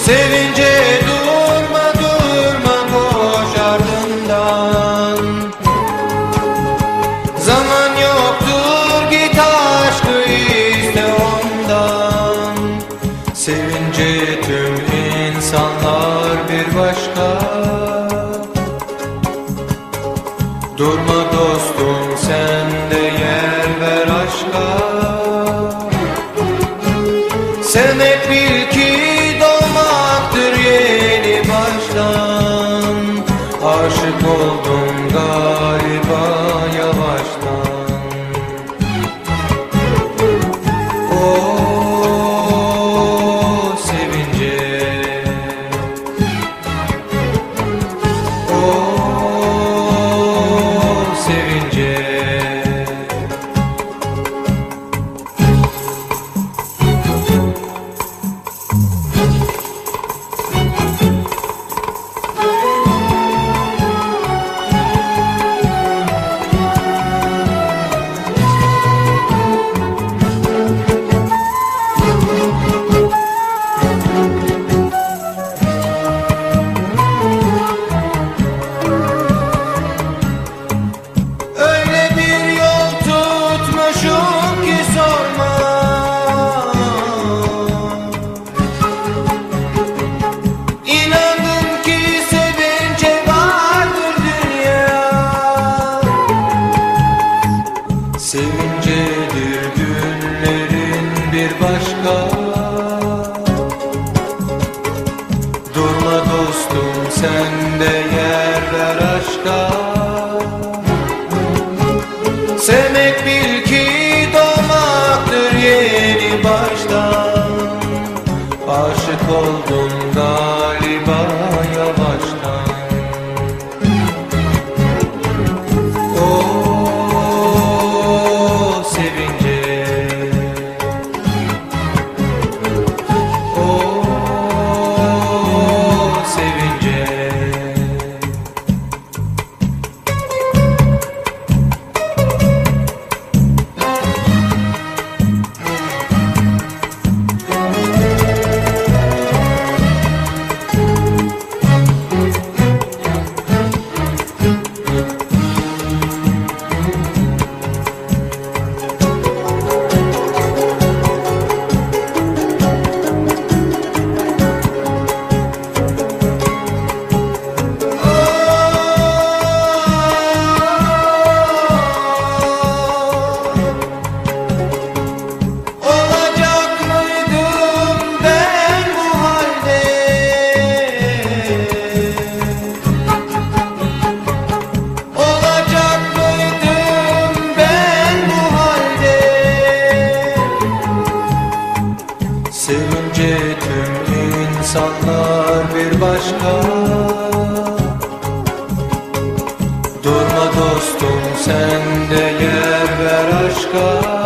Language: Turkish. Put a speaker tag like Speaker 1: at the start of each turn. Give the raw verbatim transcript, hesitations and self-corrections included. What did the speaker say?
Speaker 1: Sevince durma durma koş ardından. Zaman yoktur, git aşkı iste ondan. Sevince tüm insanlar bir başka. Durma dostum, sen de yer ver aşka. Sevmek bil ki doğmaktır yeni baştan. Aşık oldum galiba yavaştan. Oh sevince, oh sevince. Sevincedir günlerin bir başka. Durma dostum, sen de yer ver aşka. Sevmek bil ki doğmaktır yeni baştan. Aşık oldum galiba yavaştan. Sevince tüm insanlar bir başka. Durma dostum, sen de yer ver aşka.